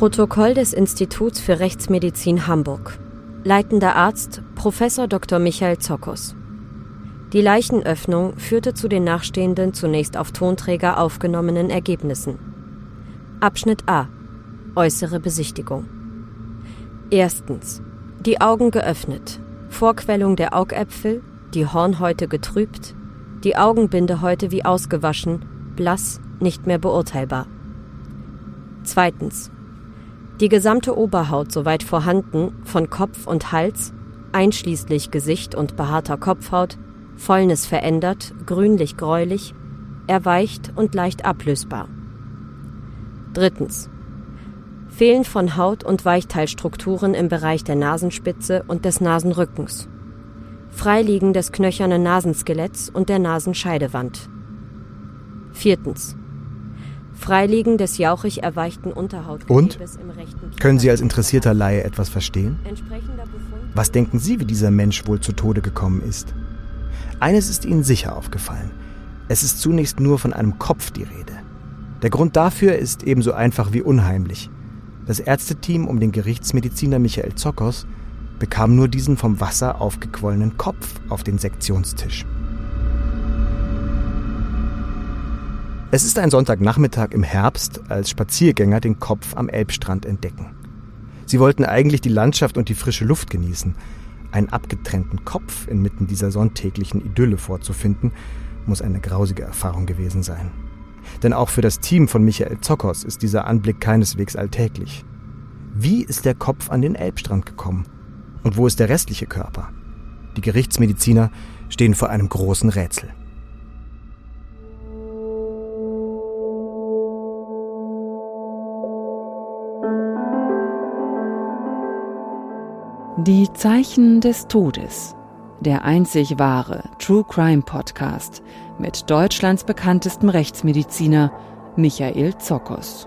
Protokoll des Instituts für Rechtsmedizin Hamburg. Leitender Arzt Prof. Dr. Michael Zokos. Die Leichenöffnung führte zu den nachstehenden, zunächst auf Tonträger aufgenommenen Ergebnissen. Abschnitt A. Äußere Besichtigung. Erstens. Die Augen geöffnet. Vorquellung der Augäpfel, die Hornhäute getrübt, die Augenbindehäute wie ausgewaschen, blass, nicht mehr beurteilbar. Zweitens. Die gesamte Oberhaut soweit vorhanden, von Kopf und Hals, einschließlich Gesicht und behaarter Kopfhaut, Fäulnis verändert, grünlich-gräulich, erweicht und leicht ablösbar. Drittens. Fehlen von Haut- und Weichteilstrukturen im Bereich der Nasenspitze und des Nasenrückens. Freiliegen des knöchernen Nasenskeletts und der Nasenscheidewand. Viertens. Freiliegen des jauchig erweichten Unterhautgewebes im rechten Kiefer. Können Sie als interessierter Laie etwas verstehen? Was denken Sie, wie dieser Mensch wohl zu Tode gekommen ist? Eines ist Ihnen sicher aufgefallen. Es ist zunächst nur von einem Kopf die Rede. Der Grund dafür ist ebenso einfach wie unheimlich. Das Ärzteteam um den Gerichtsmediziner Michael Zokos bekam nur diesen vom Wasser aufgequollenen Kopf auf den Sektionstisch. Es ist ein Sonntagnachmittag im Herbst, als Spaziergänger den Kopf am Elbstrand entdecken. Sie wollten eigentlich die Landschaft und die frische Luft genießen. Einen abgetrennten Kopf inmitten dieser sonntäglichen Idylle vorzufinden, muss eine grausige Erfahrung gewesen sein. Denn auch für das Team von Michael Zokos ist dieser Anblick keineswegs alltäglich. Wie ist der Kopf an den Elbstrand gekommen? Und wo ist der restliche Körper? Die Gerichtsmediziner stehen vor einem großen Rätsel. Die Zeichen des Todes. Der einzig wahre True Crime Podcast mit Deutschlands bekanntestem Rechtsmediziner Michael Zokos.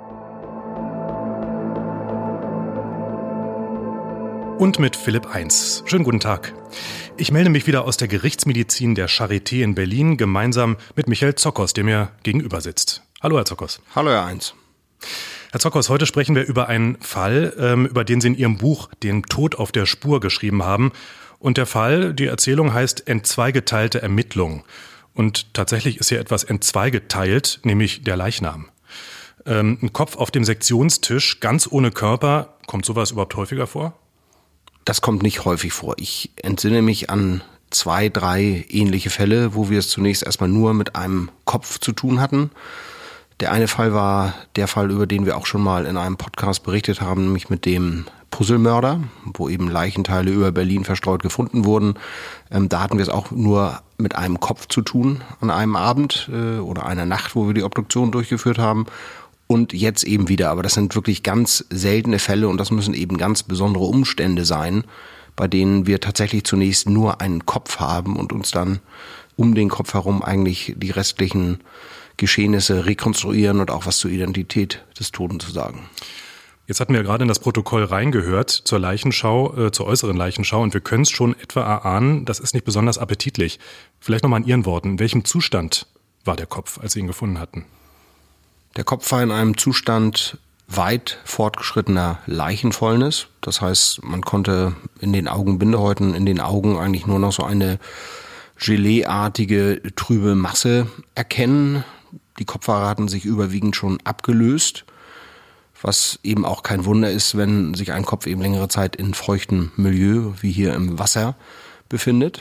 Und mit Philipp Eins. Schönen guten Tag. Ich melde mich wieder aus der Gerichtsmedizin der Charité in Berlin, gemeinsam mit Michael Zokos, der mir gegenüber sitzt. Hallo, Herr Zokos. Hallo, Herr Eins. Herr Zokos, heute sprechen wir über einen Fall, über den Sie in Ihrem Buch Den Tod auf der Spur geschrieben haben. Und der Fall, die Erzählung heißt Entzweigeteilte Ermittlung. Und tatsächlich ist hier etwas entzweigeteilt, nämlich der Leichnam. Ein Kopf auf dem Sektionstisch, ganz ohne Körper. Kommt sowas überhaupt häufiger vor? Das kommt nicht häufig vor. Ich entsinne mich an 2, 3 ähnliche Fälle, wo wir es zunächst erstmal nur mit einem Kopf zu tun hatten. Der eine Fall war der Fall, über den wir auch schon mal in einem Podcast berichtet haben, nämlich mit dem Puzzlemörder, wo eben Leichenteile über Berlin verstreut gefunden wurden. Da hatten wir es auch nur mit einem Kopf zu tun an einem Abend oder einer Nacht, wo wir die Obduktion durchgeführt haben. Und jetzt eben wieder. Aber das sind wirklich ganz seltene Fälle und das müssen eben ganz besondere Umstände sein, bei denen wir tatsächlich zunächst nur einen Kopf haben und uns dann um den Kopf herum eigentlich die restlichen Geschehnisse rekonstruieren und auch was zur Identität des Toten zu sagen. Jetzt hatten wir gerade in das Protokoll reingehört zur Leichenschau, zur äußeren Leichenschau und wir können es schon etwa erahnen, das ist nicht besonders appetitlich. Vielleicht nochmal in Ihren Worten, in welchem Zustand war der Kopf, als Sie ihn gefunden hatten? Der Kopf war in einem Zustand weit fortgeschrittener Leichenfäulnis. Das heißt, man konnte in den Augenbindehäuten, in den Augen eigentlich nur noch so eine Geleeartige, trübe Masse erkennen. Die Kopfhaare hatten sich überwiegend schon abgelöst, was eben auch kein Wunder ist, wenn sich ein Kopf eben längere Zeit in feuchtem Milieu, wie hier im Wasser, befindet.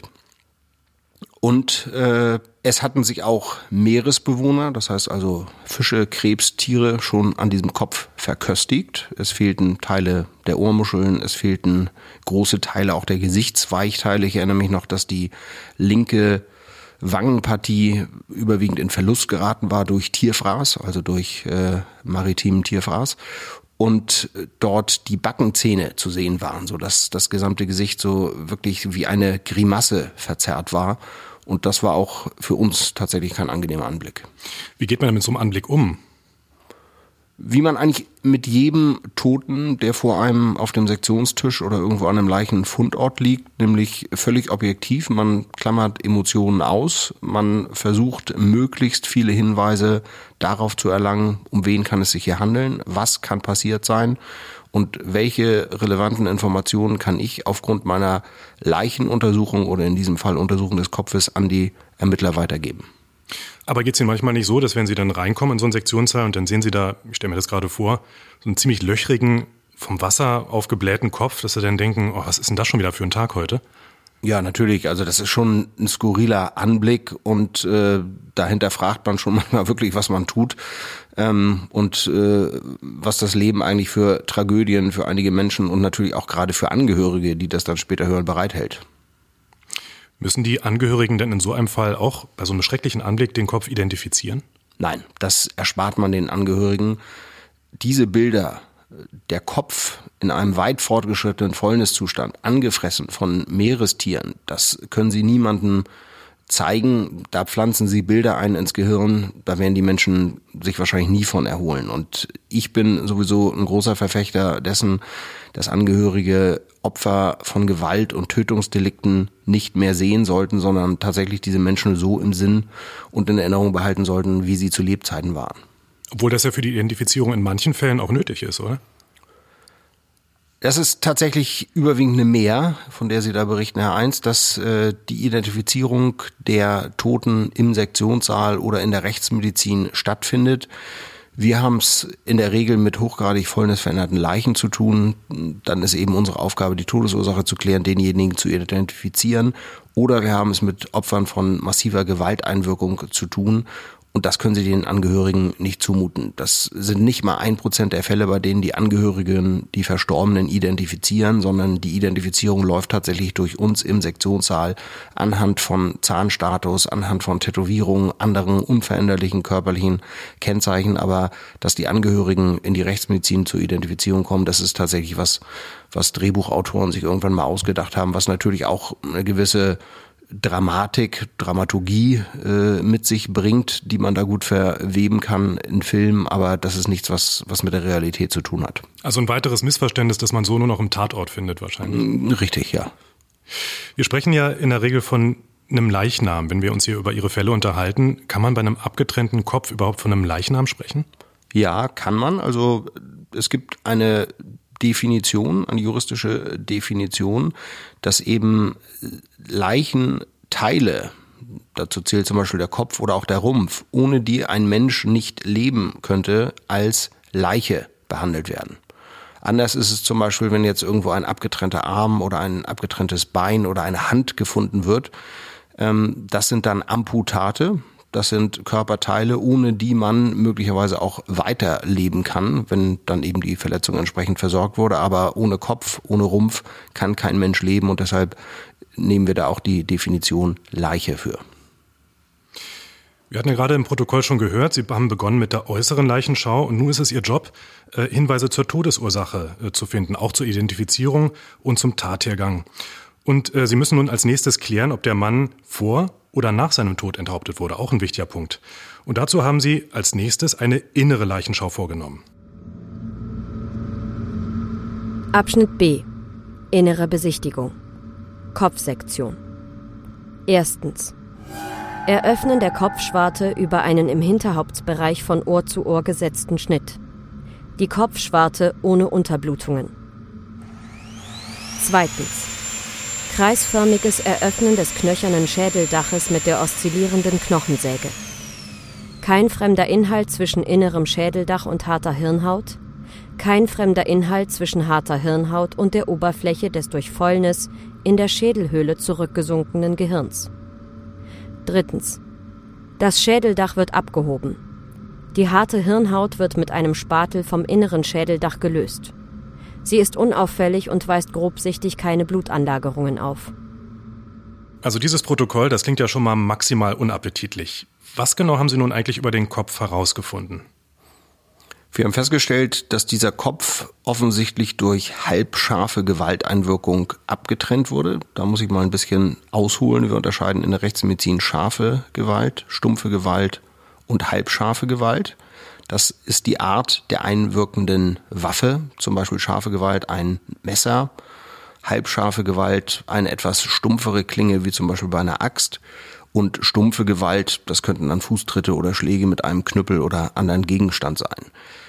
Und es hatten sich auch Meeresbewohner, das heißt also Fische, Krebs, Tiere schon an diesem Kopf verköstigt. Es fehlten Teile der Ohrmuscheln, es fehlten große Teile auch der Gesichtsweichteile. Ich erinnere mich noch, dass die linke Wangenpartie überwiegend in Verlust geraten war durch Tierfraß, also durch maritimen Tierfraß. Und dort die Backenzähne zu sehen waren, sodass das gesamte Gesicht so wirklich wie eine Grimasse verzerrt war. Und das war auch für uns tatsächlich kein angenehmer Anblick. Wie geht man mit so einem Anblick um? Wie man eigentlich mit jedem Toten, der vor einem auf dem Sektionstisch oder irgendwo an einem Leichenfundort liegt, nämlich völlig objektiv. Man klammert Emotionen aus, man versucht möglichst viele Hinweise darauf zu erlangen, um wen kann es sich hier handeln, was kann passiert sein und welche relevanten Informationen kann ich aufgrund meiner Leichenuntersuchung oder in diesem Fall Untersuchung des Kopfes an die Ermittler weitergeben. Aber geht es Ihnen manchmal nicht so, dass wenn Sie dann reinkommen in so einen Sektionssaal und dann sehen Sie da, ich stelle mir das gerade vor, so einen ziemlich löchrigen, vom Wasser aufgeblähten Kopf, dass Sie dann denken, oh, was ist denn das schon wieder für ein Tag heute? Ja, natürlich. Also das ist schon ein skurriler Anblick und dahinter fragt man schon manchmal wirklich, was man tut und was das Leben eigentlich für Tragödien für einige Menschen und natürlich auch gerade für Angehörige, die das dann später hören, bereithält. Müssen die Angehörigen denn in so einem Fall auch bei so einem schrecklichen Anblick den Kopf identifizieren? Nein, das erspart man den Angehörigen. Diese Bilder, der Kopf in einem weit fortgeschrittenen Fäulniszustand, angefressen von Meerestieren, das können Sie niemandem zeigen. Da pflanzen Sie Bilder ein ins Gehirn, da werden die Menschen sich wahrscheinlich nie von erholen. Und ich bin sowieso ein großer Verfechter dessen, dass Angehörige Opfer von Gewalt und Tötungsdelikten nicht mehr sehen sollten, sondern tatsächlich diese Menschen so im Sinn und in Erinnerung behalten sollten, wie sie zu Lebzeiten waren. Obwohl das ja für die Identifizierung in manchen Fällen auch nötig ist, oder? Das ist tatsächlich überwiegend eine Mehr, von der Sie da berichten, Herr Eins, dass die Identifizierung der Toten im Sektionssaal oder in der Rechtsmedizin stattfindet. Wir haben es in der Regel mit hochgradig fäulnisveränderten Leichen zu tun. Dann ist eben unsere Aufgabe, die Todesursache zu klären, denjenigen zu identifizieren. Oder wir haben es mit Opfern von massiver Gewalteinwirkung zu tun. Und das können Sie den Angehörigen nicht zumuten. Das sind nicht mal 1% der Fälle, bei denen die Angehörigen die Verstorbenen identifizieren, sondern die Identifizierung läuft tatsächlich durch uns im Sektionssaal anhand von Zahnstatus, anhand von Tätowierungen, anderen unveränderlichen körperlichen Kennzeichen. Aber dass die Angehörigen in die Rechtsmedizin zur Identifizierung kommen, das ist tatsächlich was Drehbuchautoren sich irgendwann mal ausgedacht haben, was natürlich auch eine gewisse Dramaturgie mit sich bringt, die man da gut verweben kann in Filmen, aber das ist nichts, was mit der Realität zu tun hat. Also ein weiteres Missverständnis, das man so nur noch im Tatort findet wahrscheinlich. Richtig, ja. Wir sprechen ja in der Regel von einem Leichnam. Wenn wir uns hier über Ihre Fälle unterhalten, kann man bei einem abgetrennten Kopf überhaupt von einem Leichnam sprechen? Ja, kann man. Also es gibt eine Definition, eine juristische Definition, dass eben Leichenteile, dazu zählt zum Beispiel der Kopf oder auch der Rumpf, ohne die ein Mensch nicht leben könnte, als Leiche behandelt werden. Anders ist es zum Beispiel, wenn jetzt irgendwo ein abgetrennter Arm oder ein abgetrenntes Bein oder eine Hand gefunden wird. Das sind dann Amputate. Das sind Körperteile, ohne die man möglicherweise auch weiterleben kann, wenn dann eben die Verletzung entsprechend versorgt wurde. Aber ohne Kopf, ohne Rumpf kann kein Mensch leben und deshalb nehmen wir da auch die Definition Leiche für. Wir hatten ja gerade im Protokoll schon gehört, Sie haben begonnen mit der äußeren Leichenschau und nun ist es Ihr Job, Hinweise zur Todesursache zu finden, auch zur Identifizierung und zum Tathergang. Und Sie müssen nun als nächstes klären, ob der Mann vor oder nach seinem Tod enthauptet wurde, auch ein wichtiger Punkt. Und dazu haben Sie als nächstes eine innere Leichenschau vorgenommen. Abschnitt B. Innere Besichtigung. Kopfsektion. Erstens. Eröffnen der Kopfschwarte über einen im Hinterhauptsbereich von Ohr zu Ohr gesetzten Schnitt. Die Kopfschwarte ohne Unterblutungen. Zweitens. Kreisförmiges Eröffnen des knöchernen Schädeldaches mit der oszillierenden Knochensäge. Kein fremder Inhalt zwischen innerem Schädeldach und harter Hirnhaut. Kein fremder Inhalt zwischen harter Hirnhaut und der Oberfläche des durch Fäulnis in der Schädelhöhle zurückgesunkenen Gehirns. Drittens. Das Schädeldach wird abgehoben. Die harte Hirnhaut wird mit einem Spatel vom inneren Schädeldach gelöst. Sie ist unauffällig und weist grobsichtig keine Blutanlagerungen auf. Also dieses Protokoll, das klingt ja schon mal maximal unappetitlich. Was genau haben Sie nun eigentlich über den Kopf herausgefunden? Wir haben festgestellt, dass dieser Kopf offensichtlich durch halbscharfe Gewalteinwirkung abgetrennt wurde. Da muss ich mal ein bisschen ausholen. Wir unterscheiden in der Rechtsmedizin scharfe Gewalt, stumpfe Gewalt und halbscharfe Gewalt. Das ist die Art der einwirkenden Waffe, zum Beispiel scharfe Gewalt ein Messer, halbscharfe Gewalt eine etwas stumpfere Klinge, wie zum Beispiel bei einer Axt, und stumpfe Gewalt, das könnten dann Fußtritte oder Schläge mit einem Knüppel oder anderen Gegenstand sein.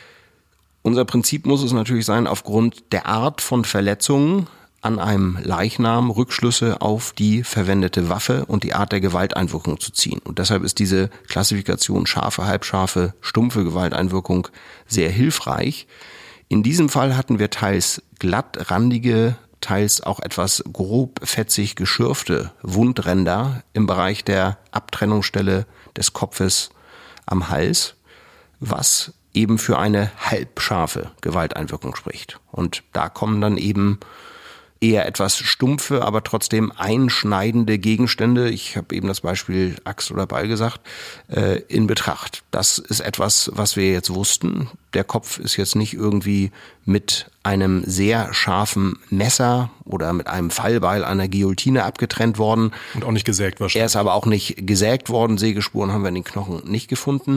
Unser Prinzip muss es natürlich sein, aufgrund der Art von Verletzungen an einem Leichnam Rückschlüsse auf die verwendete Waffe und die Art der Gewalteinwirkung zu ziehen. Und deshalb ist diese Klassifikation scharfe, halbscharfe, stumpfe Gewalteinwirkung sehr hilfreich. In diesem Fall hatten wir teils glattrandige, teils auch etwas grob fetzig geschürfte Wundränder im Bereich der Abtrennungsstelle des Kopfes am Hals, was eben für eine halbscharfe Gewalteinwirkung spricht. Und da kommen dann eben eher etwas stumpfe, aber trotzdem einschneidende Gegenstände, ich habe eben das Beispiel Axt oder Beil gesagt, in Betracht. Das ist etwas, was wir jetzt wussten. Der Kopf ist jetzt nicht irgendwie mit einem sehr scharfen Messer oder mit einem Fallbeil einer Guillotine abgetrennt worden. Und auch nicht gesägt wahrscheinlich. Er ist aber auch nicht gesägt worden. Sägespuren haben wir in den Knochen nicht gefunden.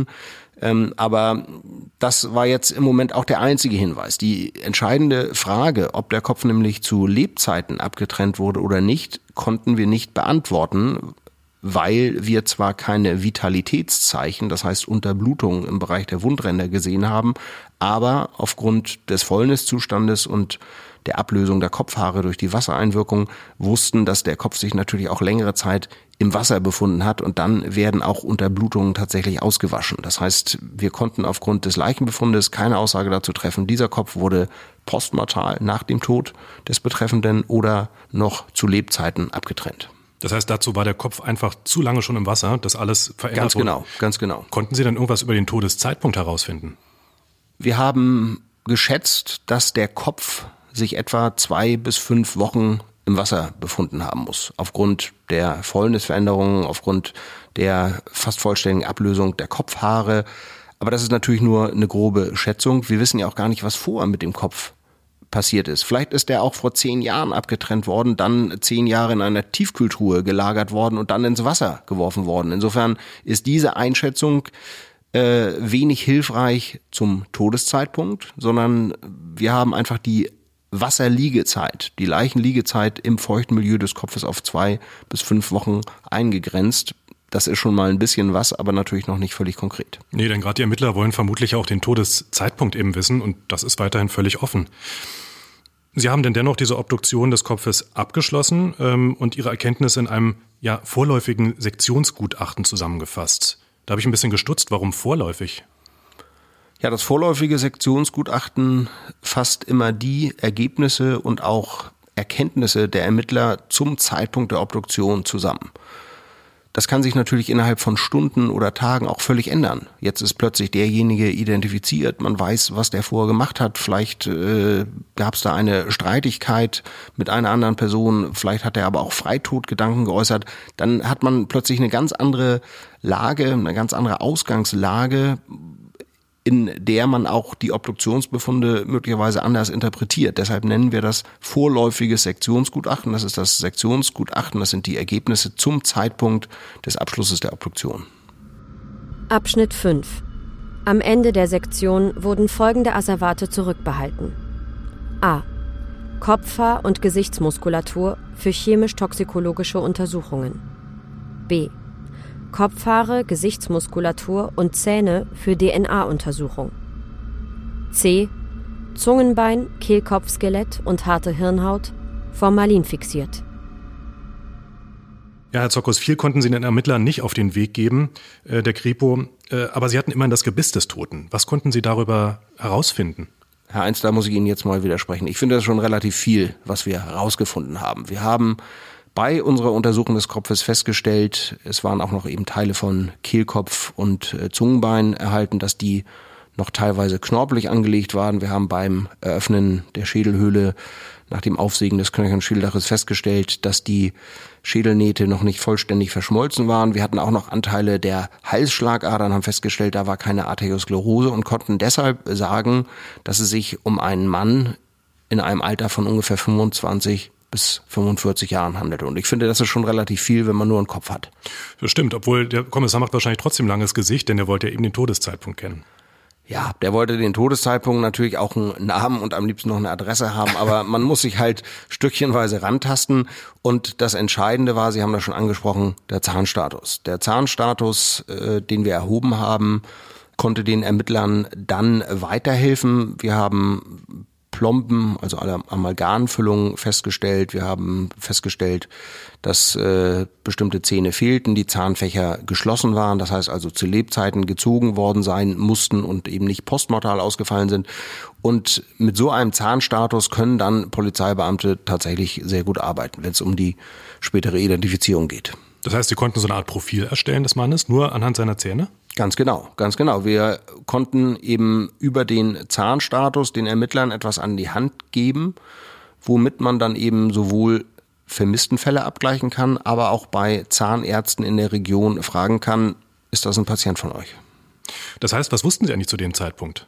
Aber das war jetzt im Moment auch der einzige Hinweis. Die entscheidende Frage, ob der Kopf nämlich zu Lebzeiten abgetrennt wurde oder nicht, konnten wir nicht beantworten, weil wir zwar keine Vitalitätszeichen, das heißt Unterblutungen im Bereich der Wundränder gesehen haben, aber aufgrund des Fäulniszustandes und der Ablösung der Kopfhaare durch die Wassereinwirkung wussten, dass der Kopf sich natürlich auch längere Zeit im Wasser befunden hat und dann werden auch Unterblutungen tatsächlich ausgewaschen. Das heißt, wir konnten aufgrund des Leichenbefundes keine Aussage dazu treffen, dieser Kopf wurde postmortal nach dem Tod des Betreffenden oder noch zu Lebzeiten abgetrennt. Das heißt, dazu war der Kopf einfach zu lange schon im Wasser, dass alles verändert wurde. Ganz genau. Konnten Sie dann irgendwas über den Todeszeitpunkt herausfinden? Wir haben geschätzt, dass der Kopf sich etwa 2 bis 5 Wochen im Wasser befunden haben muss. Aufgrund der Fäulnisveränderungen, aufgrund der fast vollständigen Ablösung der Kopfhaare. Aber das ist natürlich nur eine grobe Schätzung. Wir wissen ja auch gar nicht, was vorher mit dem Kopf passiert ist. Vielleicht ist der auch vor 10 Jahren abgetrennt worden, dann 10 Jahre in einer Tiefkühltruhe gelagert worden und dann ins Wasser geworfen worden. Insofern ist diese Einschätzung wenig hilfreich zum Todeszeitpunkt, sondern wir haben einfach die Wasserliegezeit, die Leichenliegezeit im feuchten Milieu des Kopfes auf 2 bis 5 Wochen eingegrenzt. Das ist schon mal ein bisschen was, aber natürlich noch nicht völlig konkret. Nee, denn gerade die Ermittler wollen vermutlich auch den Todeszeitpunkt eben wissen und das ist weiterhin völlig offen. Sie haben denn dennoch diese Obduktion des Kopfes abgeschlossen und Ihre Erkenntnisse in einem vorläufigen Sektionsgutachten zusammengefasst. Da habe ich ein bisschen gestutzt, warum vorläufig? Ja, das vorläufige Sektionsgutachten fasst immer die Ergebnisse und auch Erkenntnisse der Ermittler zum Zeitpunkt der Obduktion zusammen. Das kann sich natürlich innerhalb von Stunden oder Tagen auch völlig ändern. Jetzt ist plötzlich derjenige identifiziert, man weiß, was der vorher gemacht hat. Vielleicht gab es da eine Streitigkeit mit einer anderen Person, vielleicht hat er aber auch Freitodgedanken geäußert. Dann hat man plötzlich eine ganz andere Lage, eine ganz andere Ausgangslage, in der man auch die Obduktionsbefunde möglicherweise anders interpretiert. Deshalb nennen wir das vorläufiges Sektionsgutachten. Das ist das Sektionsgutachten, das sind die Ergebnisse zum Zeitpunkt des Abschlusses der Obduktion. Abschnitt 5. Am Ende der Sektion wurden folgende Asservate zurückbehalten. A. Kopfhaar- und Gesichtsmuskulatur für chemisch-toxikologische Untersuchungen. B. Kopfhaare, Gesichtsmuskulatur und Zähne für DNA-Untersuchung. C. Zungenbein, Kehlkopfskelett und harte Hirnhaut, Formalin fixiert. Ja, Herr Zokos, viel konnten Sie den Ermittlern nicht auf den Weg geben, der Kripo, aber Sie hatten immerhin das Gebiss des Toten. Was konnten Sie darüber herausfinden? Herr Einz, da muss ich Ihnen jetzt mal widersprechen. Ich finde das schon relativ viel, was wir herausgefunden haben. Wir haben bei unserer Untersuchung des Kopfes festgestellt, es waren auch noch eben Teile von Kehlkopf und Zungenbein erhalten, dass die noch teilweise knorpelig angelegt waren. Wir haben beim Eröffnen der Schädelhöhle nach dem Aufsägen des Knöchernschädeldaches festgestellt, dass die Schädelnähte noch nicht vollständig verschmolzen waren. Wir hatten auch noch Anteile der Halsschlagadern, haben festgestellt, da war keine Arteriosklerose und konnten deshalb sagen, dass es sich um einen Mann in einem Alter von ungefähr 25 bis 45 Jahren handelte. Und ich finde, das ist schon relativ viel, wenn man nur einen Kopf hat. Das stimmt, obwohl der Kommissar macht wahrscheinlich trotzdem langes Gesicht, denn er wollte ja eben den Todeszeitpunkt kennen. Ja, der wollte den Todeszeitpunkt, natürlich auch einen Namen und am liebsten noch eine Adresse haben, aber man muss sich halt stückchenweise rantasten. Und das Entscheidende war, Sie haben das schon angesprochen, der Zahnstatus. Der Zahnstatus, den wir erhoben haben, konnte den Ermittlern dann weiterhelfen. Wir haben Plomben, also Amalgamfüllungen festgestellt. Wir haben festgestellt, dass bestimmte Zähne fehlten, die Zahnfächer geschlossen waren, das heißt also zu Lebzeiten gezogen worden sein mussten und eben nicht postmortal ausgefallen sind. Und mit so einem Zahnstatus können dann Polizeibeamte tatsächlich sehr gut arbeiten, wenn es um die spätere Identifizierung geht. Das heißt, Sie konnten so eine Art Profil erstellen des Mannes, nur anhand seiner Zähne? Ganz genau, ganz genau. Wir konnten eben über den Zahnstatus den Ermittlern etwas an die Hand geben, womit man dann eben sowohl Vermisstenfälle abgleichen kann, aber auch bei Zahnärzten in der Region fragen kann, ist das ein Patient von euch? Das heißt, was wussten Sie eigentlich zu dem Zeitpunkt?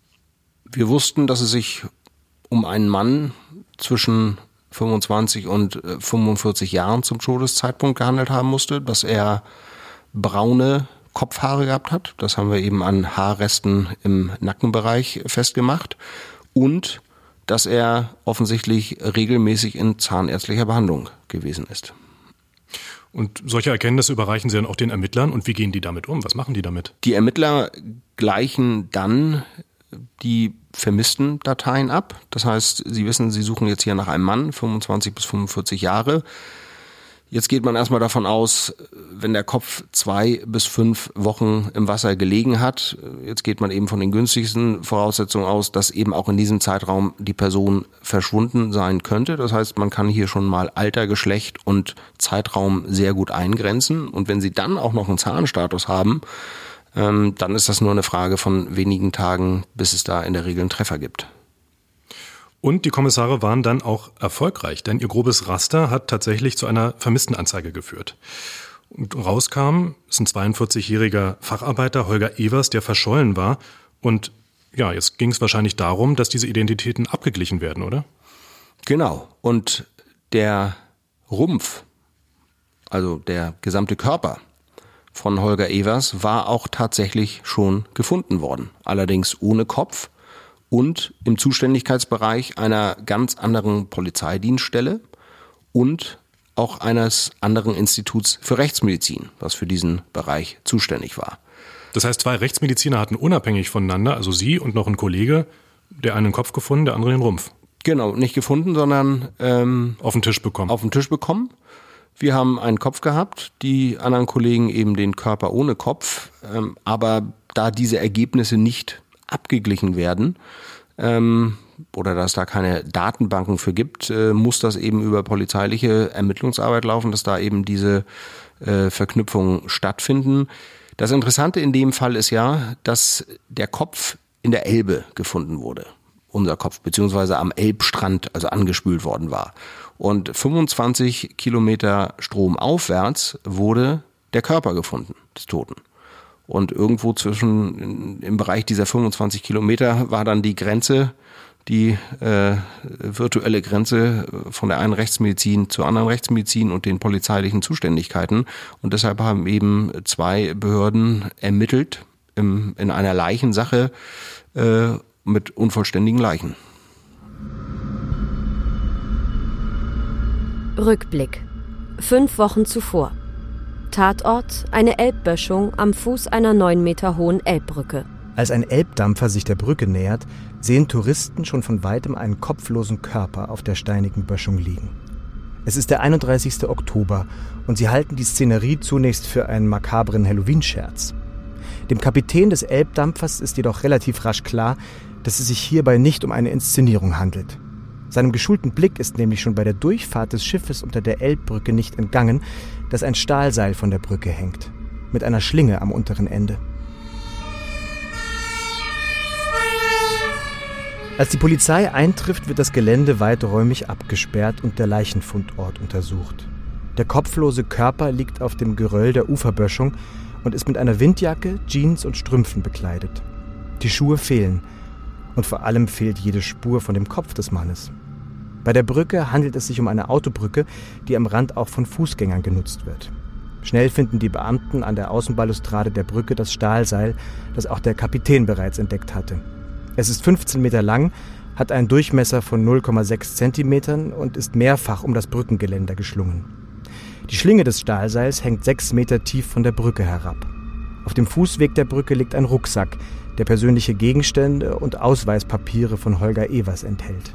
Wir wussten, dass es sich um einen Mann zwischen 25 und 45 Jahren zum Todeszeitpunkt gehandelt haben musste, dass er braune Kopfhaare gehabt hat. Das haben wir eben an Haarresten im Nackenbereich festgemacht. Und dass er offensichtlich regelmäßig in zahnärztlicher Behandlung gewesen ist. Und solche Erkenntnisse überreichen Sie dann auch den Ermittlern. Und wie gehen die damit um? Was machen die damit? Die Ermittler gleichen dann die vermissten Dateien ab. Das heißt, Sie wissen, Sie suchen jetzt hier nach einem Mann, 25 bis 45 Jahre. Jetzt geht man erstmal davon aus, wenn der Kopf 2 bis 5 Wochen im Wasser gelegen hat, jetzt geht man eben von den günstigsten Voraussetzungen aus, dass eben auch in diesem Zeitraum die Person verschwunden sein könnte. Das heißt, man kann hier schon mal Alter, Geschlecht und Zeitraum sehr gut eingrenzen. Und wenn Sie dann auch noch einen Zahnstatus haben, dann ist das nur eine Frage von wenigen Tagen, bis es da in der Regel einen Treffer gibt. Und die Kommissare waren dann auch erfolgreich, denn ihr grobes Raster hat tatsächlich zu einer Vermisstenanzeige geführt. Und rauskam, ist ein 42-jähriger Facharbeiter, Holger Evers, der verschollen war. Und ja, jetzt ging es wahrscheinlich darum, dass diese Identitäten abgeglichen werden, oder? Genau. Und der Rumpf, also der gesamte Körper von Holger Evers, war auch tatsächlich schon gefunden worden. Allerdings ohne Kopf. Und im Zuständigkeitsbereich einer ganz anderen Polizeidienststelle und auch eines anderen Instituts für Rechtsmedizin, was für diesen Bereich zuständig war. Das heißt, 2 Rechtsmediziner hatten unabhängig voneinander, also Sie und noch ein Kollege, der einen Kopf gefunden, der andere den Rumpf. Genau, nicht gefunden, sondern auf den Tisch bekommen. Auf den Tisch bekommen. Wir haben einen Kopf gehabt, die anderen Kollegen eben den Körper ohne Kopf. Aber da diese Ergebnisse nicht abgeglichen werden oder dass da keine Datenbanken für gibt, muss das eben über polizeiliche Ermittlungsarbeit laufen, dass da eben diese Verknüpfungen stattfinden. Das Interessante in dem Fall ist ja, dass der Kopf in der Elbe gefunden wurde, unser Kopf, beziehungsweise am Elbstrand, also angespült worden war. Und 25 Kilometer stromaufwärts wurde der Körper gefunden, des Toten. Und irgendwo im Bereich dieser 25 Kilometer war dann die Grenze, die virtuelle Grenze von der einen Rechtsmedizin zur anderen Rechtsmedizin und den polizeilichen Zuständigkeiten. Und deshalb haben eben 2 Behörden ermittelt in einer Leichensache mit unvollständigen Leichen. Rückblick. 5 Wochen zuvor. Tatort, eine Elbböschung am Fuß einer 9 Meter hohen Elbbrücke. Als ein Elbdampfer sich der Brücke nähert, sehen Touristen schon von weitem einen kopflosen Körper auf der steinigen Böschung liegen. Es ist der 31. Oktober und sie halten die Szenerie zunächst für einen makabren Halloween-Scherz. Dem Kapitän des Elbdampfers ist jedoch relativ rasch klar, dass es sich hierbei nicht um eine Inszenierung handelt. Seinem geschulten Blick ist nämlich schon bei der Durchfahrt des Schiffes unter der Elbbrücke nicht entgangen, dass ein Stahlseil von der Brücke hängt, mit einer Schlinge am unteren Ende. Als die Polizei eintrifft, wird das Gelände weiträumig abgesperrt und der Leichenfundort untersucht. Der kopflose Körper liegt auf dem Geröll der Uferböschung und ist mit einer Windjacke, Jeans und Strümpfen bekleidet. Die Schuhe fehlen und vor allem fehlt jede Spur von dem Kopf des Mannes. Bei der Brücke handelt es sich um eine Autobrücke, die am Rand auch von Fußgängern genutzt wird. Schnell finden die Beamten an der Außenbalustrade der Brücke das Stahlseil, das auch der Kapitän bereits entdeckt hatte. Es ist 15 Meter lang, hat einen Durchmesser von 0,6 Zentimetern und ist mehrfach um das Brückengeländer geschlungen. Die Schlinge des Stahlseils hängt 6 Meter tief von der Brücke herab. Auf dem Fußweg der Brücke liegt ein Rucksack, der persönliche Gegenstände und Ausweispapiere von Holger Evers enthält.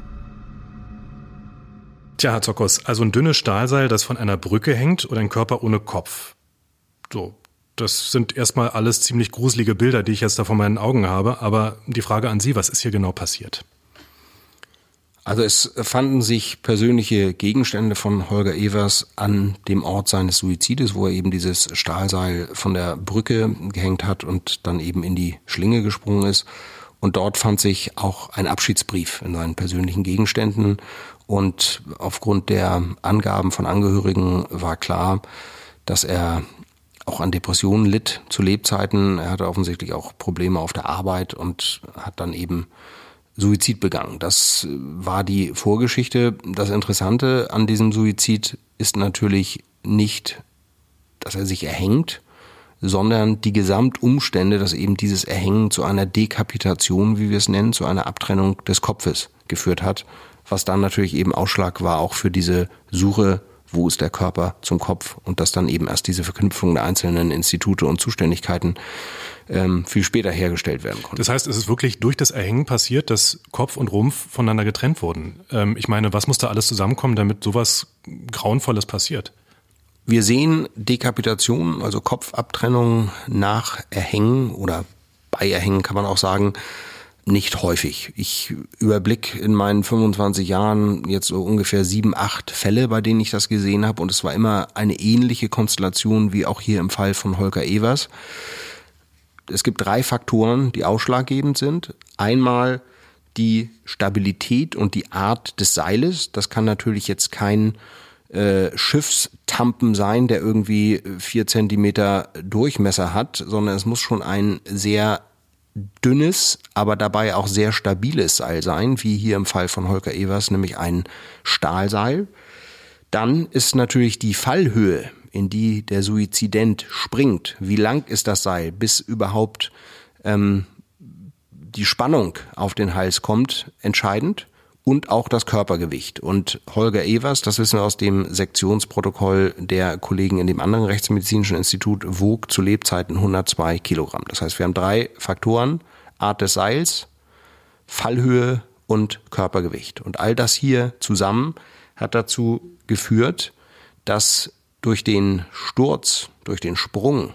Tja, Herr Zokos, also ein dünnes Stahlseil, das von einer Brücke hängt und ein Körper ohne Kopf. So, das sind erstmal alles ziemlich gruselige Bilder, die ich jetzt da vor meinen Augen habe. Aber die Frage an Sie, was ist hier genau passiert? Also es fanden sich persönliche Gegenstände von Holger Evers an dem Ort seines Suizides, wo er eben dieses Stahlseil von der Brücke gehängt hat und dann eben in die Schlinge gesprungen ist. Und dort fand sich auch ein Abschiedsbrief in seinen persönlichen Gegenständen. Und aufgrund der Angaben von Angehörigen war klar, dass er auch an Depressionen litt zu Lebzeiten. Er hatte offensichtlich auch Probleme auf der Arbeit und hat dann eben Suizid begangen. Das war die Vorgeschichte. Das Interessante an diesem Suizid ist natürlich nicht, dass er sich erhängt, sondern die Gesamtumstände, dass eben dieses Erhängen zu einer Dekapitation, wie wir es nennen, zu einer Abtrennung des Kopfes geführt hat, was dann natürlich eben Ausschlag war auch für diese Suche, wo ist der Körper zum Kopf, und dass dann eben erst diese Verknüpfung der einzelnen Institute und Zuständigkeiten viel später hergestellt werden konnten. Das heißt, es ist wirklich durch das Erhängen passiert, dass Kopf und Rumpf voneinander getrennt wurden. Ich meine, was muss da alles zusammenkommen, damit sowas Grauenvolles passiert? Wir sehen Dekapitation, also Kopfabtrennung nach Erhängen oder bei Erhängen kann man auch sagen, nicht häufig. Ich überblicke in meinen 25 Jahren jetzt so ungefähr 7, 8 Fälle, bei denen ich das gesehen habe, und es war immer eine ähnliche Konstellation wie auch hier im Fall von Holger Evers. Es gibt 3 Faktoren, die ausschlaggebend sind. Einmal die Stabilität und die Art des Seiles. Das kann natürlich jetzt kein Schiffstampen sein, der irgendwie 4 Zentimeter Durchmesser hat, sondern es muss schon ein sehr dünnes, aber dabei auch sehr stabiles Seil sein, wie hier im Fall von Holger Evers, nämlich ein Stahlseil. Dann ist natürlich die Fallhöhe, in die der Suizident springt. Wie lang ist das Seil, bis überhaupt die Spannung auf den Hals kommt, entscheidend. Und auch das Körpergewicht. Und Holger Evers, das wissen wir aus dem Sektionsprotokoll der Kollegen in dem anderen rechtsmedizinischen Institut, wog zu Lebzeiten 102 Kilogramm. Das heißt, wir haben 3 Faktoren: Art des Seils, Fallhöhe und Körpergewicht. Und all das hier zusammen hat dazu geführt, dass durch den Sturz, durch den Sprung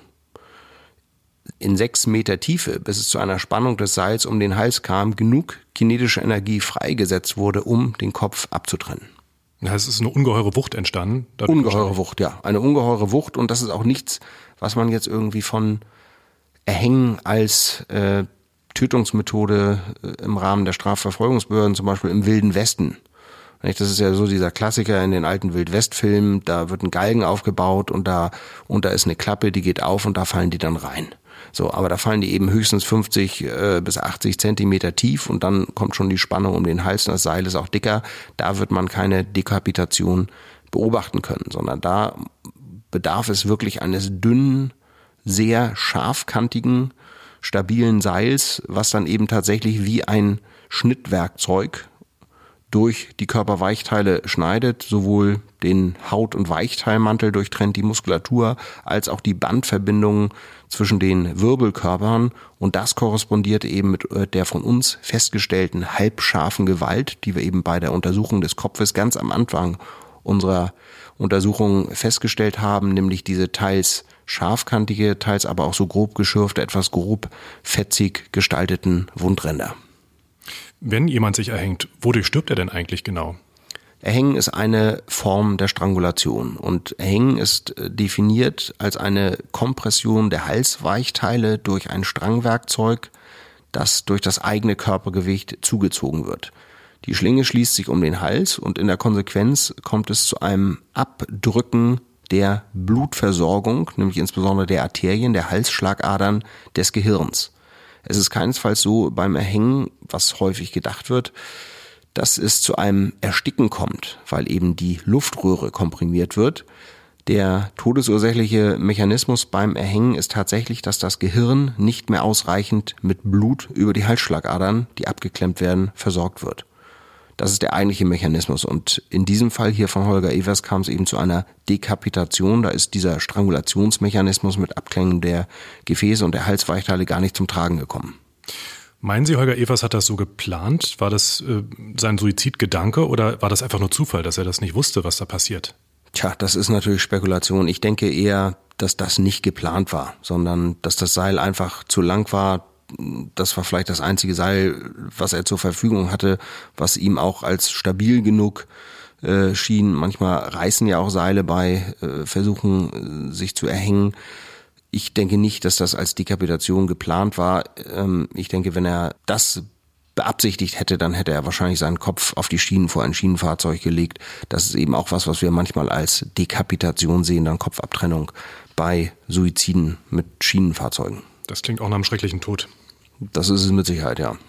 in 6 Meter Tiefe, bis es zu einer Spannung des Seils um den Hals kam, genug kinetische Energie freigesetzt wurde, um den Kopf abzutrennen. Das heißt, es ist eine ungeheure Wucht entstanden? Ungeheure Wucht, ja. Eine ungeheure Wucht, und das ist auch nichts, was man jetzt irgendwie von Erhängen als Tötungsmethode im Rahmen der Strafverfolgungsbehörden, zum Beispiel im Wilden Westen. Das ist ja so dieser Klassiker in den alten Wild-West-Filmen, da wird ein Galgen aufgebaut und da ist eine Klappe, die geht auf und da fallen die dann rein. So, aber da fallen die eben höchstens 50 bis 80 Zentimeter tief und dann kommt schon die Spannung um den Hals und das Seil ist auch dicker. Da wird man keine Dekapitation beobachten können, sondern da bedarf es wirklich eines dünnen, sehr scharfkantigen, stabilen Seils, was dann eben tatsächlich wie ein Schnittwerkzeug durch die Körperweichteile schneidet, sowohl den Haut- und Weichteilmantel durchtrennt, die Muskulatur, als auch die Bandverbindungen zwischen den Wirbelkörpern. Und das korrespondiert eben mit der von uns festgestellten halbscharfen Gewalt, die wir eben bei der Untersuchung des Kopfes ganz am Anfang unserer Untersuchung festgestellt haben, nämlich diese teils scharfkantige, teils aber auch so grob geschürfte, etwas grob fetzig gestalteten Wundränder. Wenn jemand sich erhängt, wodurch stirbt er denn eigentlich genau? Erhängen ist eine Form der Strangulation und Erhängen ist definiert als eine Kompression der Halsweichteile durch ein Strangwerkzeug, das durch das eigene Körpergewicht zugezogen wird. Die Schlinge schließt sich um den Hals und in der Konsequenz kommt es zu einem Abdrücken der Blutversorgung, nämlich insbesondere der Arterien, der Halsschlagadern des Gehirns. Es ist keinesfalls so beim Erhängen, was häufig gedacht wird, dass es zu einem Ersticken kommt, weil eben die Luftröhre komprimiert wird. Der todesursächliche Mechanismus beim Erhängen ist tatsächlich, dass das Gehirn nicht mehr ausreichend mit Blut über die Halsschlagadern, die abgeklemmt werden, versorgt wird. Das ist der eigentliche Mechanismus. Und in diesem Fall hier von Holger Evers kam es eben zu einer Dekapitation. Da ist dieser Strangulationsmechanismus mit Abklängen der Gefäße und der Halsweichteile gar nicht zum Tragen gekommen. Meinen Sie, Holger Evers hat das so geplant? War das sein Suizidgedanke oder war das einfach nur Zufall, dass er das nicht wusste, was da passiert? Tja, das ist natürlich Spekulation. Ich denke eher, dass das nicht geplant war, sondern dass das Seil einfach zu lang war. Das war vielleicht das einzige Seil, was er zur Verfügung hatte, was ihm auch als stabil genug schien. Manchmal reißen ja auch Seile bei Versuchen, sich zu erhängen. Ich denke nicht, dass das als Dekapitation geplant war. Ich denke, wenn er das beabsichtigt hätte, dann hätte er wahrscheinlich seinen Kopf auf die Schienen vor ein Schienenfahrzeug gelegt. Das ist eben auch was wir manchmal als Dekapitation sehen, dann Kopfabtrennung bei Suiziden mit Schienenfahrzeugen. Das klingt auch nach einem schrecklichen Tod. Das ist es mit Sicherheit, ja.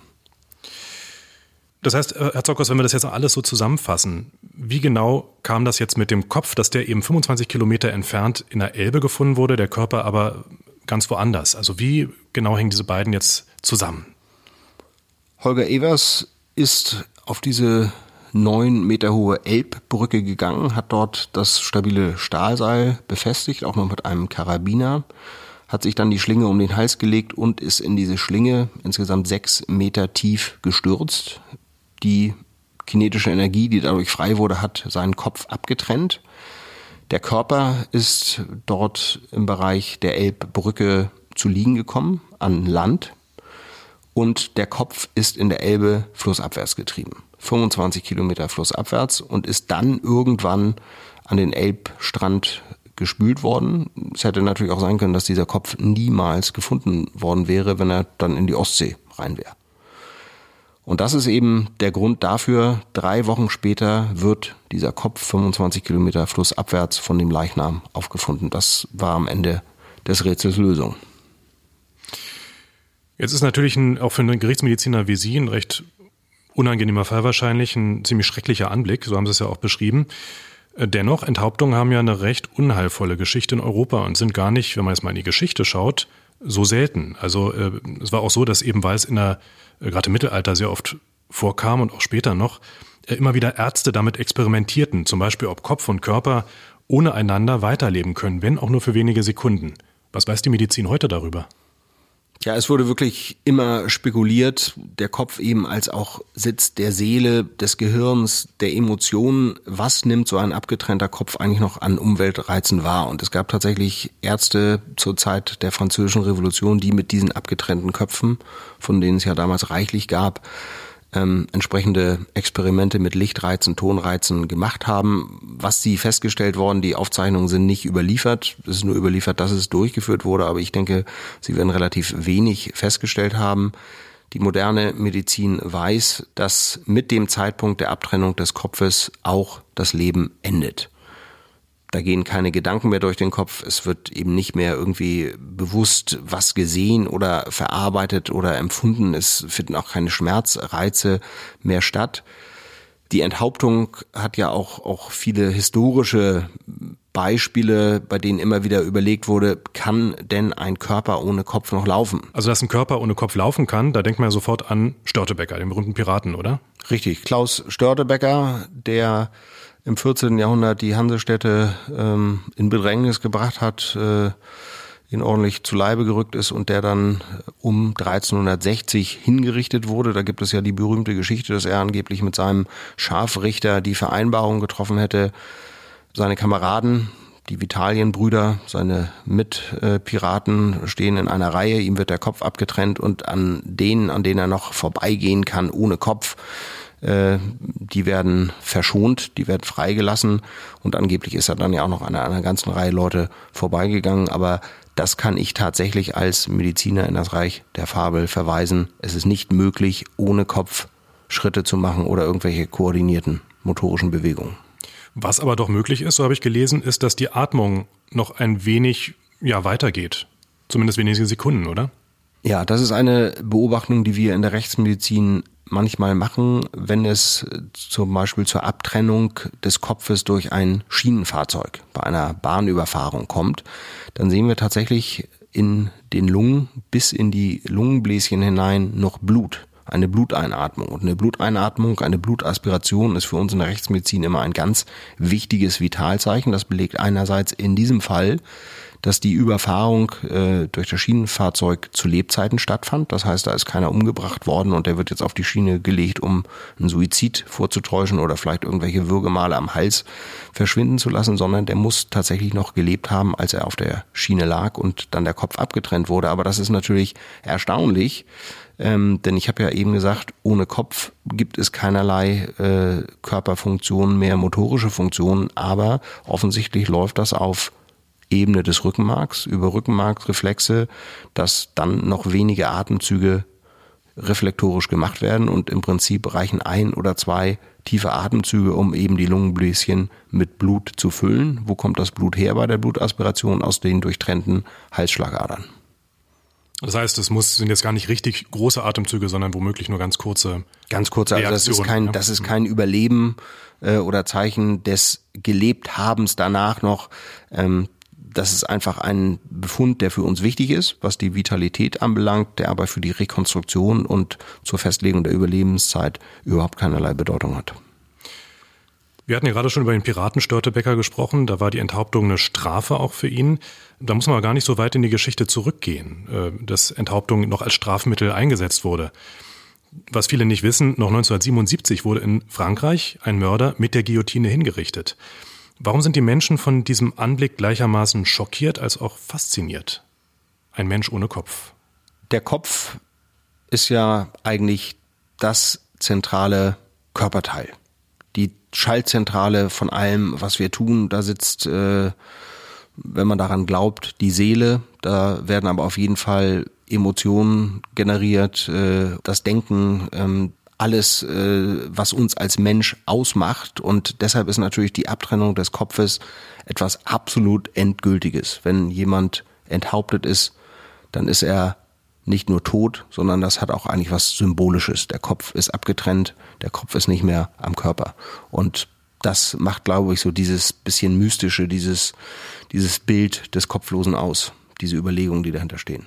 Das heißt, Herr Zokos, wenn wir das jetzt alles so zusammenfassen, wie genau kam das jetzt mit dem Kopf, dass der eben 25 Kilometer entfernt in der Elbe gefunden wurde, der Körper aber ganz woanders? Also wie genau hängen diese beiden jetzt zusammen? Holger Evers ist auf diese 9 Meter hohe Elbbrücke gegangen, hat dort das stabile Stahlseil befestigt, auch noch mit einem Karabiner, hat sich dann die Schlinge um den Hals gelegt und ist in diese Schlinge insgesamt 6 Meter tief gestürzt. Die kinetische Energie, die dadurch frei wurde, hat seinen Kopf abgetrennt. Der Körper ist dort im Bereich der Elbbrücke zu liegen gekommen, an Land. Und der Kopf ist in der Elbe flussabwärts getrieben. 25 Kilometer flussabwärts und ist dann irgendwann an den Elbstrand gespült worden. Es hätte natürlich auch sein können, dass dieser Kopf niemals gefunden worden wäre, wenn er dann in die Ostsee rein wäre. Und das ist eben der Grund dafür, 3 Wochen später wird dieser Kopf 25 Kilometer flussabwärts von dem Leichnam aufgefunden. Das war am Ende des Rätsels Lösung. Jetzt ist natürlich auch für einen Gerichtsmediziner wie Sie ein recht unangenehmer Fall wahrscheinlich, ein ziemlich schrecklicher Anblick, so haben Sie es ja auch beschrieben. Dennoch, Enthauptungen haben ja eine recht unheilvolle Geschichte in Europa und sind gar nicht, wenn man jetzt mal in die Geschichte schaut, so selten. Also es war auch so, dass eben, weil es gerade im Mittelalter sehr oft vorkam und auch später noch, immer wieder Ärzte damit experimentierten, zum Beispiel ob Kopf und Körper ohne einander weiterleben können, wenn auch nur für wenige Sekunden. Was weiß die Medizin heute darüber? Ja, es wurde wirklich immer spekuliert, der Kopf eben als auch Sitz der Seele, des Gehirns, der Emotionen. Was nimmt so ein abgetrennter Kopf eigentlich noch an Umweltreizen wahr? Und es gab tatsächlich Ärzte zur Zeit der Französischen Revolution, die mit diesen abgetrennten Köpfen, von denen es ja damals reichlich gab, entsprechende Experimente mit Lichtreizen, Tonreizen gemacht haben. Was sie festgestellt worden, die Aufzeichnungen sind nicht überliefert. Es ist nur überliefert, dass es durchgeführt wurde, aber ich denke, sie werden relativ wenig festgestellt haben. Die moderne Medizin weiß, dass mit dem Zeitpunkt der Abtrennung des Kopfes auch das Leben endet. Da gehen keine Gedanken mehr durch den Kopf. Es wird eben nicht mehr irgendwie bewusst was gesehen oder verarbeitet oder empfunden. Es finden auch keine Schmerzreize mehr statt. Die Enthauptung hat ja auch viele historische Beispiele, bei denen immer wieder überlegt wurde, kann denn ein Körper ohne Kopf noch laufen? Also, dass ein Körper ohne Kopf laufen kann, da denkt man ja sofort an Störtebeker, den berühmten Piraten, oder? Richtig, Klaus Störtebeker, der im 14. Jahrhundert die Hansestädte in Bedrängnis gebracht hat, ihn ordentlich zu Leibe gerückt ist und der dann um 1360 hingerichtet wurde. Da gibt es ja die berühmte Geschichte, dass er angeblich mit seinem Scharfrichter die Vereinbarung getroffen hätte. Seine Kameraden, die Vitalienbrüder, seine Mitpiraten stehen in einer Reihe, ihm wird der Kopf abgetrennt und an denen er noch vorbeigehen kann ohne Kopf, die werden verschont, die werden freigelassen und angeblich ist er dann ja auch noch an einer ganzen Reihe Leute vorbeigegangen, aber das kann ich tatsächlich als Mediziner in das Reich der Fabel verweisen. Es ist nicht möglich, ohne Kopf Schritte zu machen oder irgendwelche koordinierten motorischen Bewegungen. Was aber doch möglich ist, so habe ich gelesen, ist, dass die Atmung noch ein wenig weitergeht. Zumindest wenige Sekunden, oder? Ja, das ist eine Beobachtung, die wir in der Rechtsmedizin manchmal machen, wenn es zum Beispiel zur Abtrennung des Kopfes durch ein Schienenfahrzeug bei einer Bahnüberfahrung kommt, dann sehen wir tatsächlich in den Lungen bis in die Lungenbläschen hinein noch Blut. Eine Bluteinatmung. Und eine Bluteinatmung, eine Blutaspiration ist für uns in der Rechtsmedizin immer ein ganz wichtiges Vitalzeichen. Das belegt einerseits in diesem Fall, dass die Überfahrung durch das Schienenfahrzeug zu Lebzeiten stattfand. Das heißt, da ist keiner umgebracht worden und der wird jetzt auf die Schiene gelegt, um einen Suizid vorzutäuschen oder vielleicht irgendwelche Würgemale am Hals verschwinden zu lassen, sondern der muss tatsächlich noch gelebt haben, als er auf der Schiene lag und dann der Kopf abgetrennt wurde. Aber das ist natürlich erstaunlich, denn ich habe ja eben gesagt, ohne Kopf gibt es keinerlei Körperfunktionen mehr, motorische Funktionen, aber offensichtlich läuft das auf Ebene des Rückenmarks, über Rückenmarksreflexe, dass dann noch wenige Atemzüge reflektorisch gemacht werden und im Prinzip reichen 1 oder 2 tiefe Atemzüge, um eben die Lungenbläschen mit Blut zu füllen. Wo kommt das Blut her bei der Blutaspiration? Aus den durchtrennten Halsschlagadern. Das heißt, sind jetzt gar nicht richtig große Atemzüge, sondern womöglich nur ganz kurze. Ganz kurze, also das ist kein Überleben oder Zeichen des Gelebthabens danach noch. Das ist einfach ein Befund, der für uns wichtig ist, was die Vitalität anbelangt, der aber für die Rekonstruktion und zur Festlegung der Überlebenszeit überhaupt keinerlei Bedeutung hat. Wir hatten ja gerade schon über den Piraten Störtebeker gesprochen, da war die Enthauptung eine Strafe auch für ihn. Da muss man aber gar nicht so weit in die Geschichte zurückgehen, dass Enthauptung noch als Strafmittel eingesetzt wurde. Was viele nicht wissen, noch 1977 wurde in Frankreich ein Mörder mit der Guillotine hingerichtet. Warum sind die Menschen von diesem Anblick gleichermaßen schockiert als auch fasziniert? Ein Mensch ohne Kopf. Der Kopf ist ja eigentlich das zentrale Körperteil. Die Schaltzentrale von allem, was wir tun. Da sitzt, wenn man daran glaubt, die Seele. Da werden aber auf jeden Fall Emotionen generiert, das Denken, alles, was uns als Mensch ausmacht. Und deshalb ist natürlich die Abtrennung des Kopfes etwas absolut Endgültiges. Wenn jemand enthauptet ist, dann ist er nicht nur tot, sondern das hat auch eigentlich was Symbolisches. Der Kopf ist abgetrennt, der Kopf ist nicht mehr am Körper. Und das macht, glaube ich, so dieses bisschen Mystische, dieses Bild des Kopflosen aus, diese Überlegungen, die dahinter stehen.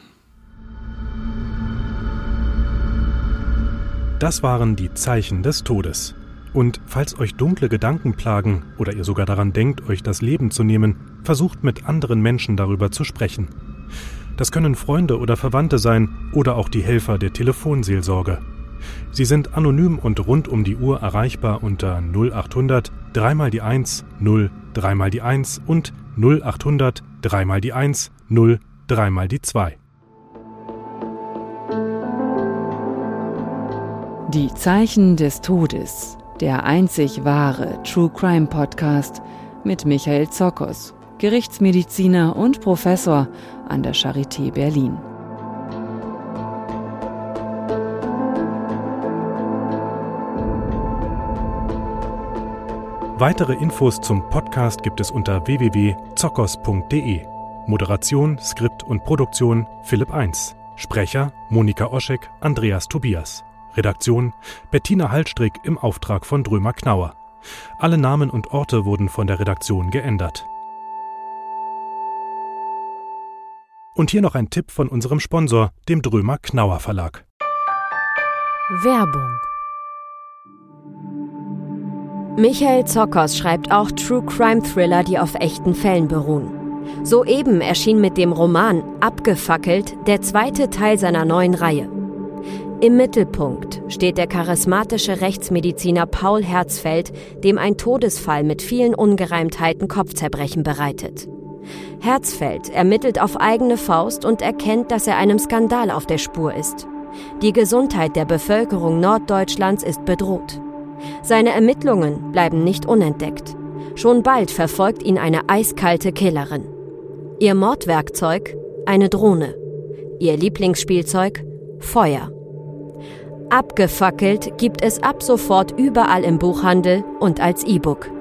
Das waren die Zeichen des Todes. Und falls euch dunkle Gedanken plagen oder ihr sogar daran denkt, euch das Leben zu nehmen, versucht mit anderen Menschen darüber zu sprechen. Das können Freunde oder Verwandte sein oder auch die Helfer der Telefonseelsorge. Sie sind anonym und rund um die Uhr erreichbar unter 0800 3 mal die 1 0 3 mal die 1 und 0800 3 mal die 1 0 3 mal die 2. Die Zeichen des Todes, der einzig wahre True Crime Podcast mit Michael Zokos, Gerichtsmediziner und Professor an der Charité Berlin. Weitere Infos zum Podcast gibt es unter www.zokos.de. Moderation, Skript und Produktion Philipp 1. Sprecher Monika Oschek, Andreas Tobias. Redaktion Bettina Hallstrick im Auftrag von Drömer Knauer. Alle Namen und Orte wurden von der Redaktion geändert. Und hier noch ein Tipp von unserem Sponsor, dem Drömer Knauer Verlag. Werbung. Michael Zokos schreibt auch True Crime Thriller, die auf echten Fällen beruhen. Soeben erschien mit dem Roman Abgefackelt der 2. Teil seiner neuen Reihe. Im Mittelpunkt steht der charismatische Rechtsmediziner Paul Herzfeld, dem ein Todesfall mit vielen Ungereimtheiten Kopfzerbrechen bereitet. Herzfeld ermittelt auf eigene Faust und erkennt, dass er einem Skandal auf der Spur ist. Die Gesundheit der Bevölkerung Norddeutschlands ist bedroht. Seine Ermittlungen bleiben nicht unentdeckt. Schon bald verfolgt ihn eine eiskalte Killerin. Ihr Mordwerkzeug? Eine Drohne. Ihr Lieblingsspielzeug? Feuer. Abgefackelt gibt es ab sofort überall im Buchhandel und als E-Book.